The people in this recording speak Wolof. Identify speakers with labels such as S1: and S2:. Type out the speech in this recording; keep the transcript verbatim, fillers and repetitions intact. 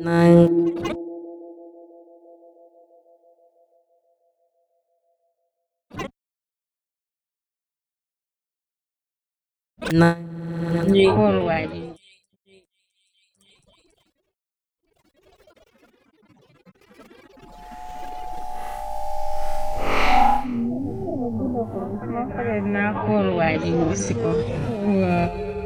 S1: nine, nine,
S2: Ji xool waa ji. Ma pare naa xool waa ji ñu gis ko. Waaw.